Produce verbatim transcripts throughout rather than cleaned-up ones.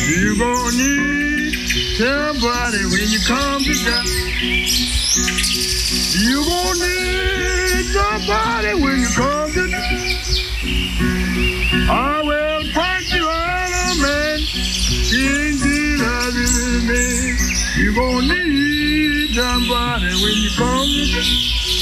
You gonna need somebody when you come to die. You gonna need somebody when you come to die. I will find you out of man. King Jesus is his name. You gonna need somebody when you come to die.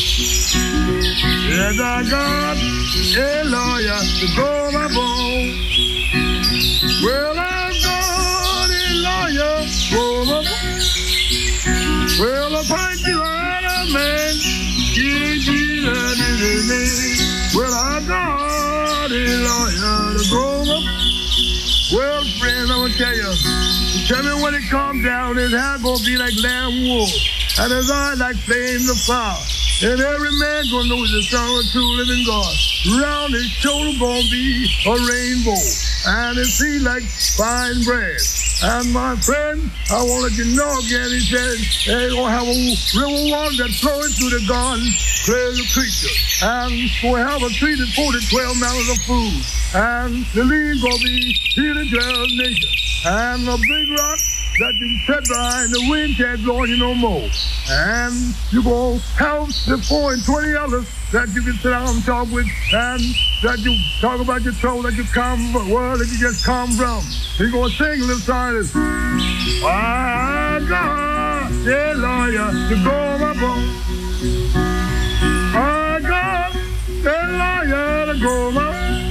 Yes, I got a lawyer to go my bone. Well, I got a lawyer for my bone. Well, I'll find you out of man. King Jesus is his name. Well, I got a lawyer to go my bone. Well, friends, I'm gonna tell you. Tell me when it comes down, his hair gonna be like lamb wool, and his eyes like flames of fire. And every man gonna know the son of true living God. Round his shoulder gonna be a rainbow, and his feet like fine bread. And my friend, I want to let you know again, he said, they're gonna have a river water that's flowing through the garden, cleanse the creature. And we'll have a tree that's forty, twelve mountains of food. And the leaves gonna be healing to our nation. And a big rock that you can set behind the wind can't blow you no more. And you're going to have the four and twenty others that you can sit down and talk with, and that you talk about your trouble that you come from, where that you just come from. You're going to sing a little song that's, I got a lawyer to go my bone. I got a lawyer to go my bone.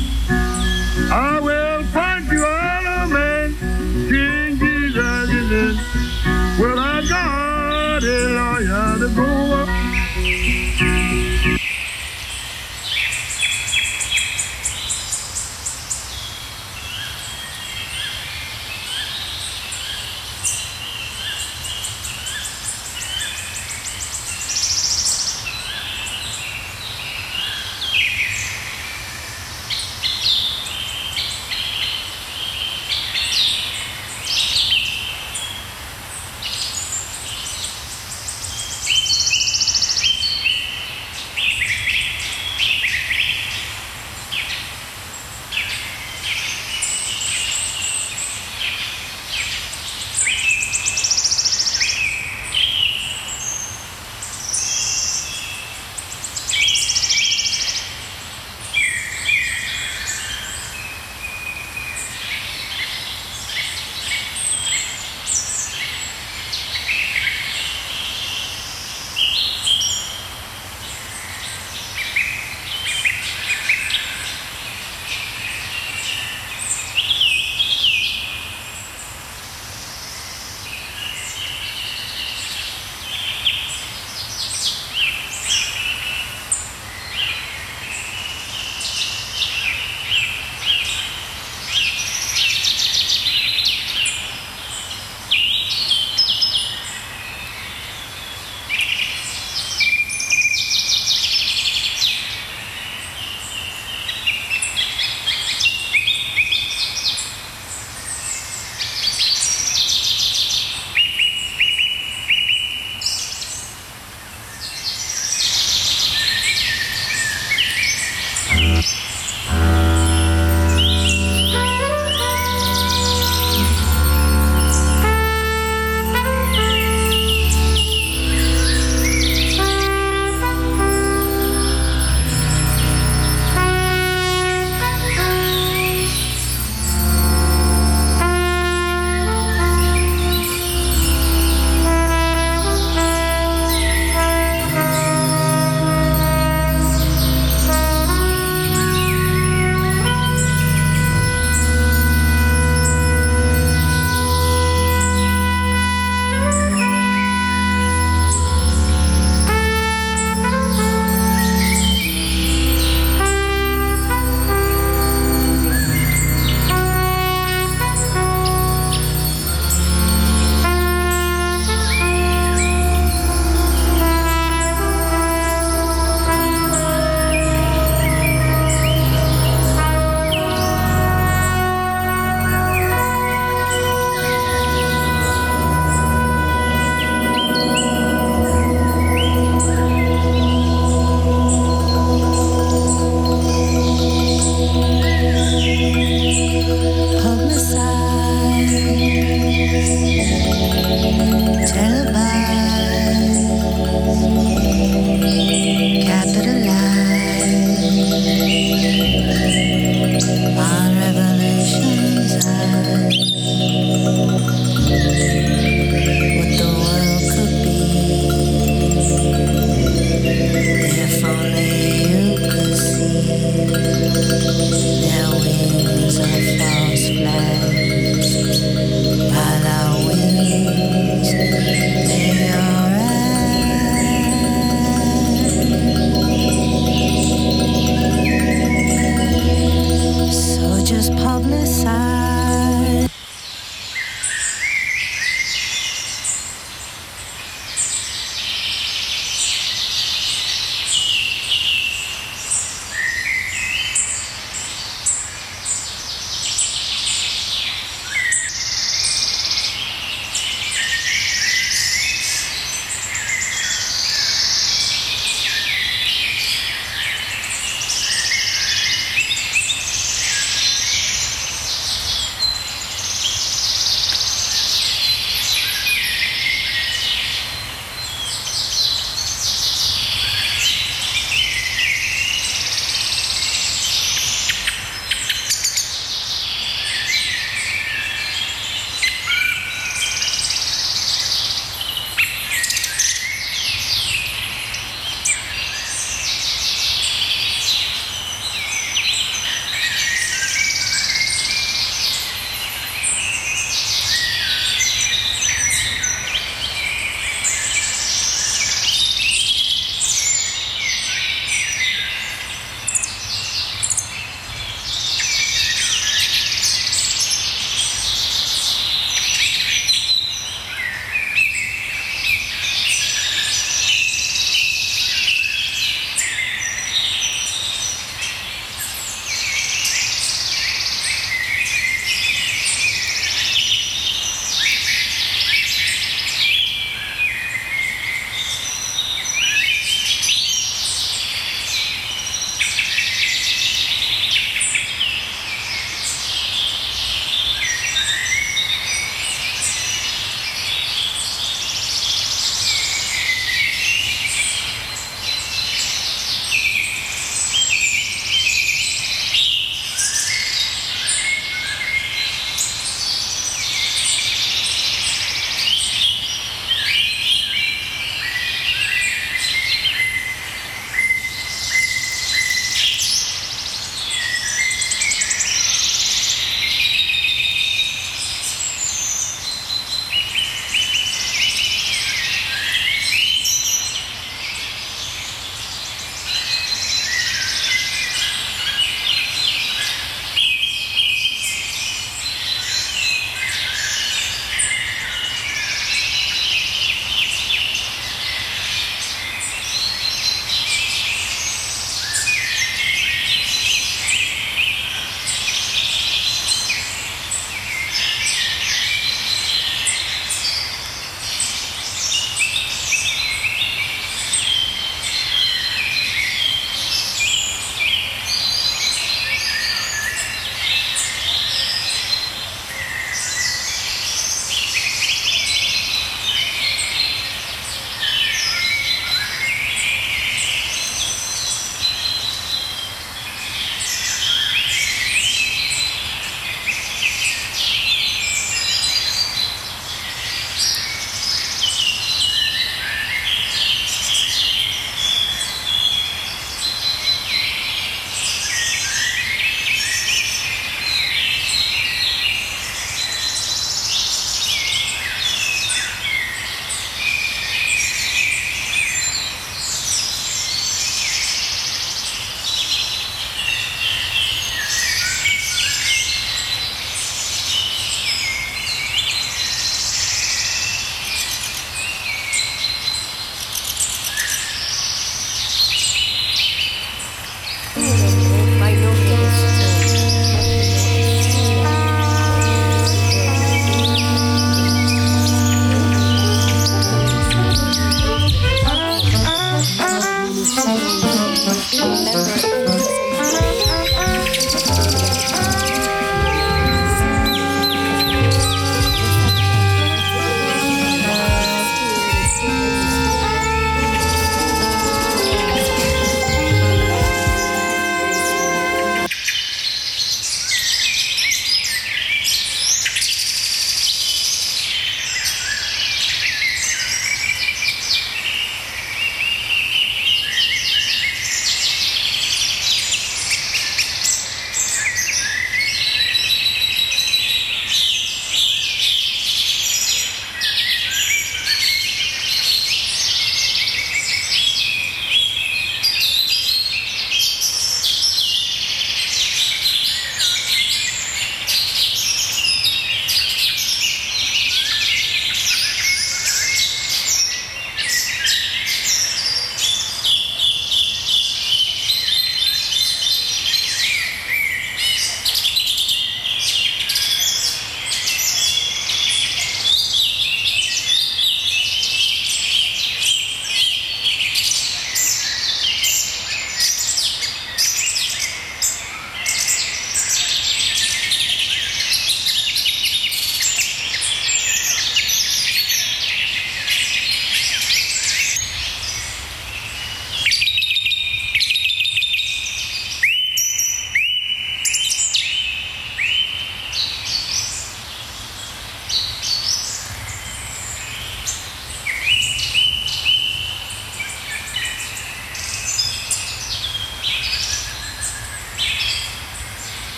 I will find you out of man. King Jesus is in. Well, I got a lawyer to go up.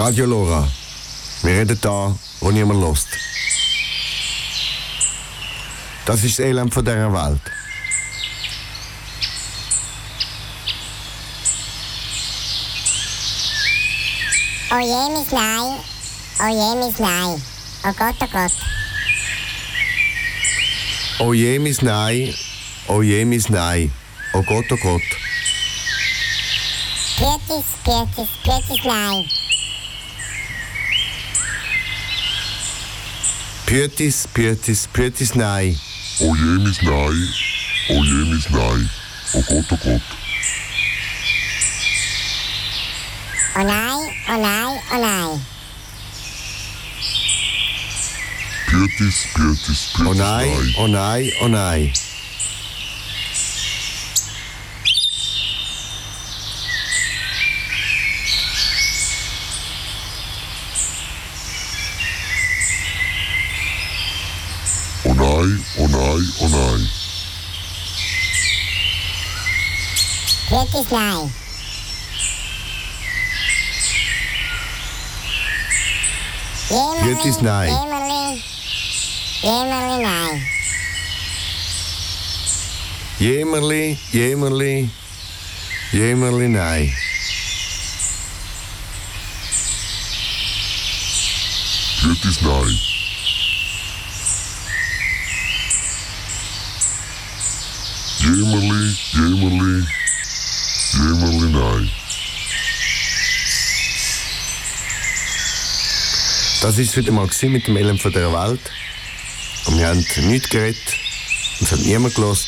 Radio Lora. Wir reden da, wo niemand hört. Das ist das Elend von dieser Welt. Oh je, mis Nein. Oh je, mis Nein. Oh Gott, oh Gott. Oh je, mis Nein. Oh je, mis Nein. Oh Gott, oh Gott. Pürtis, Pürtis, Pürtis Nein. Pürtis, Pürtis, Pürtis Nein. Oh je, mis Nein. Oh je, mis Nein. Oh Gott, oh Gott. Oh nein, oh nein, oh nein. Pürtis, Pürtis, Pürtis Oh nein, oh nein, oh nein. Oh nein, oh nein, oh nein. Pürtis Nein. Pürtis Nein. Jämmerli, Jämmerli Nein. Jämmerli, Jämmerli, Jämmerli Nein. Pürtis Nein. Jämmerli, Jämmerli, Jämmerli Nein. Das war es wieder mal mit dem Elend von der Welt. Und wir haben nichts geredet. Und es hat niemand gehört.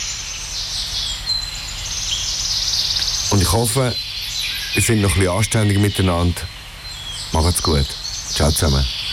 Und ich hoffe, wir sind noch ein bisschen anständig miteinander. Macht's gut. Ciao zusammen.